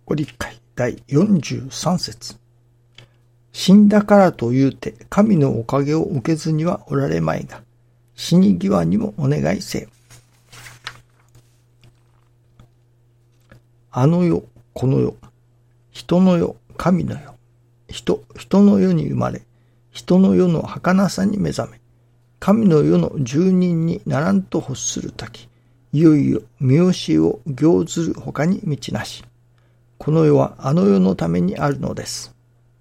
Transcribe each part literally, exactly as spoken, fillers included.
ご理解だいよんじゅうさん節。死んだからというて神のおかげを受けずにはおられまいが、死に際にもお願いせよ。あの世、この世、人の世、神の世、人、人の世に生まれ、人の世の儚さに目覚め、神の世の住人にならんと欲するとき、いよいよ見教えを行ずるほかに道なし。この世はあの世のためにあるのです。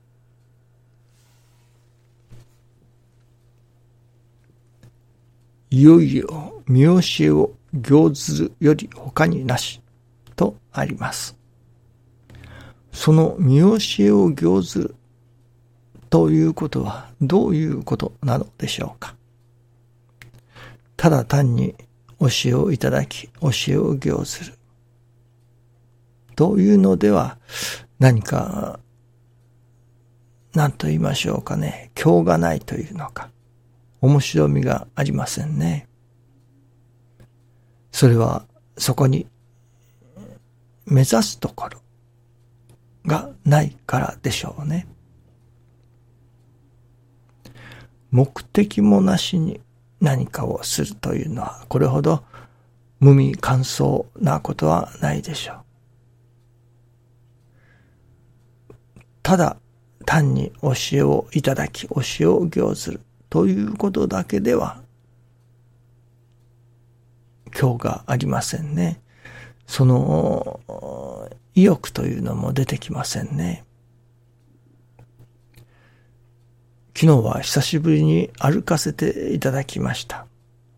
いよいよ見教えを行ずるよりほかになしとあります。その見教えを行ずるということはどういうことなのでしょうか。ただ単に教えをいただき、教えを行ずるというのでは、何か何と言いましょうかね、教がないというのか、面白みがありませんね。それはそこに目指すところがないからでしょうね。目的もなしに何かをするというのは、これほど無味乾燥なことはないでしょう。ただ単に教えをいただき、教えを行ずるということだけでは教がありませんね。その意欲というのも出てきませんね。昨日は久しぶりに歩かせていただきました。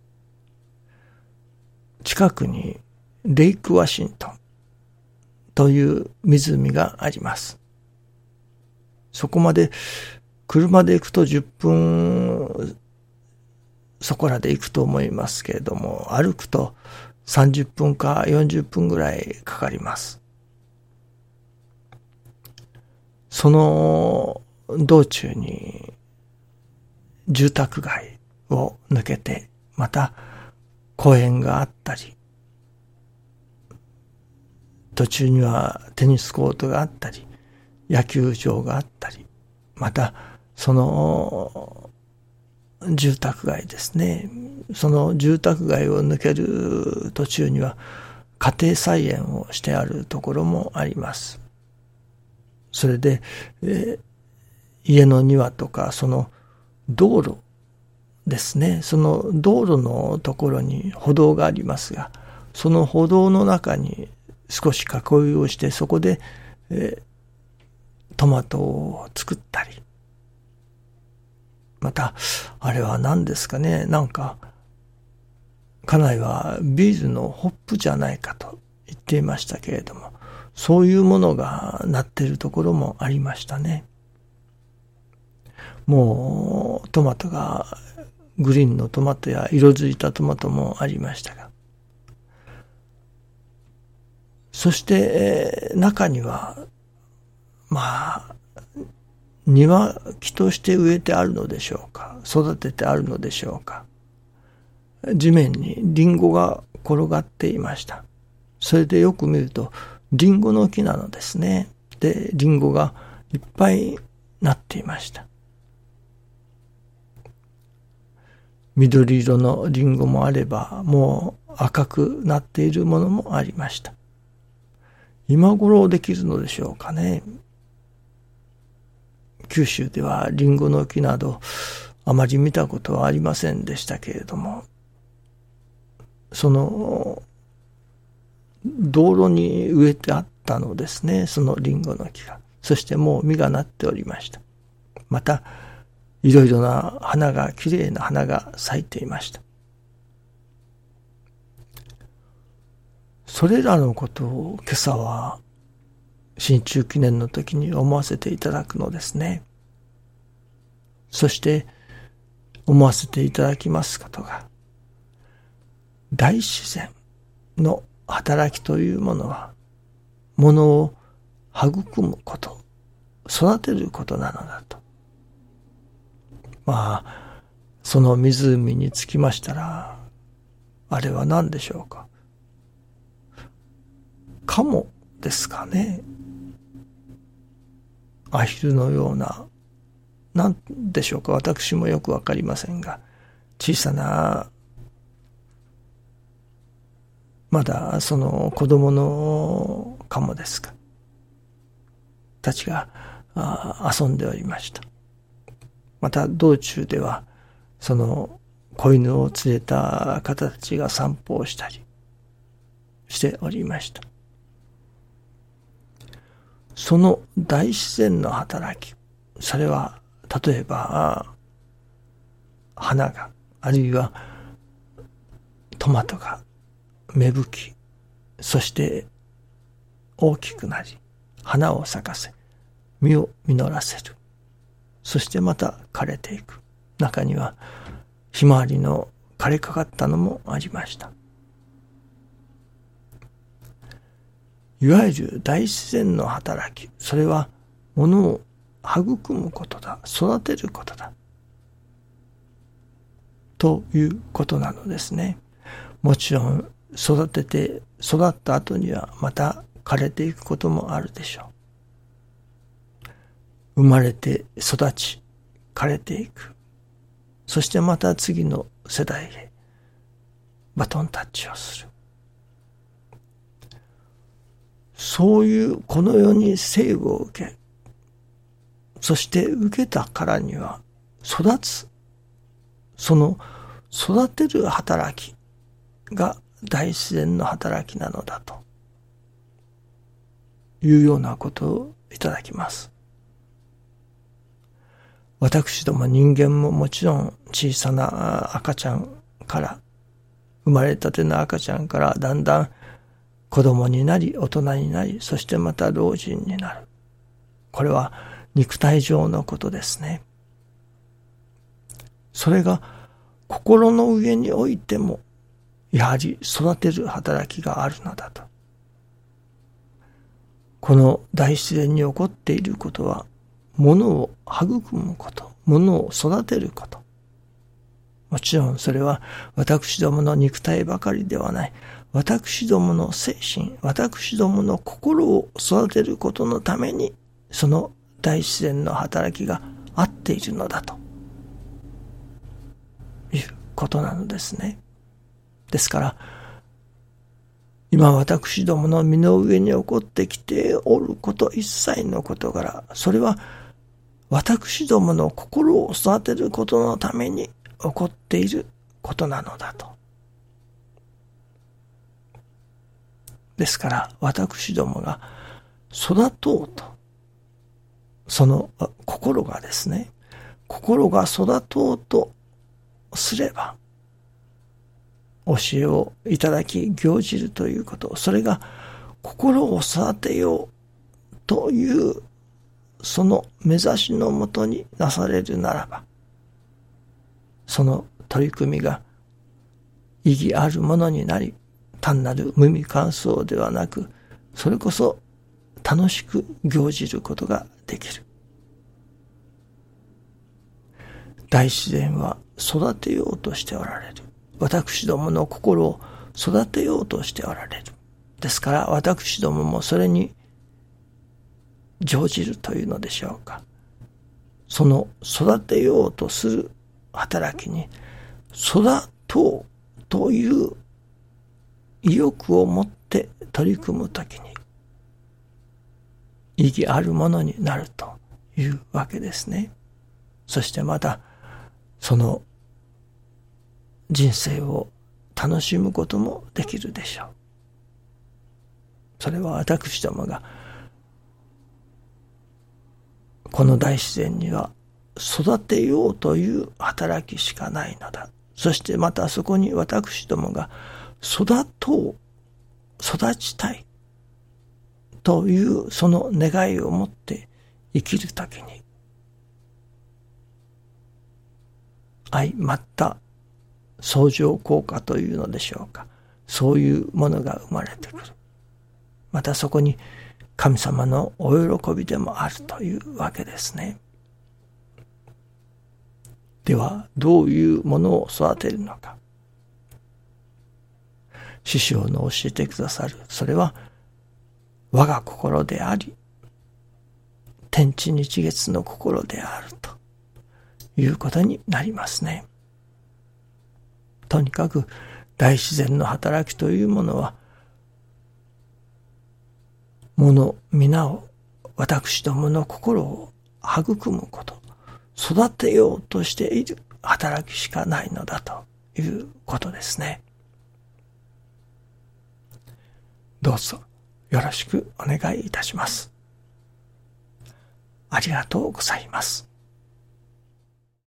近くにレイクワシントンという湖があります。そこまで車で行くとじゅっぷんそこらで行くと思いますけれども、歩くとさんじゅっぷんかよんじゅっぷんぐらいかかります。その道中に住宅街を抜けて、また公園があったり、途中にはテニスコートがあったり、野球場があったり、またその住宅街ですね。その住宅街を抜ける途中には家庭菜園をしてあるところもあります。それで、えー、家の庭とかその道路ですね。その道路のところに歩道がありますが、その歩道の中に少し囲いをして、そこで、えー、トマトを作ったり、またあれは何ですかね、なんか家内はビールのホップじゃないかと言っていましたけれども、そういうものがなっているところもありましたね。もうトマトがグリーンのトマトや色づいたトマトもありましたが、そして、えー、中にはまあ庭木として植えてあるのでしょうか、育ててあるのでしょうか、地面にリンゴが転がっていました。それでよく見るとリンゴの木なのですね。で、リンゴがいっぱいなっていました。緑色のリンゴもあれば、もう赤くなっているものもありました。今頃できるのでしょうかね。九州ではリンゴの木などあまり見たことはありませんでしたけれども、その道路に植えてあったのですね、そのリンゴの木が。そしてもう実がなっておりました。またいろいろな花が、きれいな花が咲いていました。それらのことを今朝は新中記念の時に思わせていただくのですね。そして思わせていただきますことが、大自然の働きというものは、ものを育むこと、育てることなのだと。まあ、その湖につきましたら、あれは何でしょうか。カモですかね。 アヒルのような、なんでしょうか、私もよくわかりませんが、小さな、まだその子供のカモですか、たちが遊んでおりました。また道中では、その子犬を連れた方たちが散歩をしたりしておりました。その大自然の働き、それは例えば花が、あるいはトマトが芽吹き、そして大きくなり、花を咲かせ、実を実らせる。そしてまた枯れていく。中にはひまわりの枯れかかったのもありました。いわゆる大自然の働き、それは物を育むことだ、育てることだ、ということなのですね。もちろん育てて育った後にはまた枯れていくこともあるでしょう。生まれて育ち枯れていく。そしてまた次の世代へバトンタッチをする。そういうこの世に生を受け、そして受けたからには育つ、その育てる働きが大自然の働きなのだというようなことをいただきます。私ども人間ももちろん小さな赤ちゃんから、生まれたての赤ちゃんからだんだん子供になり、大人になり、そしてまた老人になる。これは肉体上のことですね。それが心の上においてもやはり育てる働きがあるのだと。この大自然に起こっていることは、物を育むこと、物を育てること。もちろんそれは私どもの肉体ばかりではない。私どもの精神、私どもの心を育てることのために、その大自然の働きがあっているのだということなのですね。ですから、今私どもの身の上に起こってきておること一切の事柄、それは私どもの心を育てることのために起こっていることなのだと。ですから私どもが育とうと、その心がですね、心が育とうとすれば、教えをいただき行じるということ、それが心を育てようというその目指しのもとになされるならば、その取り組みが意義あるものになり、単なる無味乾燥ではなく、それこそ楽しく行じることができる。大自然は育てようとしておられる。私どもの心を育てようとしておられる。ですから私どももそれに乗じるというのでしょうか。その育てようとする働きに育とうという意欲を持って取り組むときに意義あるものになるというわけですね。そしてまたその人生を楽しむこともできるでしょう。それは私どもがこの大自然には育てようという働きしかないのだ。そしてまたそこに私どもが育とう、育ちたいというその願いを持って生きるときに、相まった相乗効果というのでしょうか。そういうものが生まれてくる。またそこに神様のお喜びでもあるというわけですね。ではどういうものを育てるのか。師匠の教えてくださる、それは我が心であり、天天地日月の心であるということになりますね。とにかく大自然の働きというものは、物皆を、私どもの心を育むこと、育てようとしている働きしかないのだということですね。どうぞよろしくお願いいたします。ありがとうございます。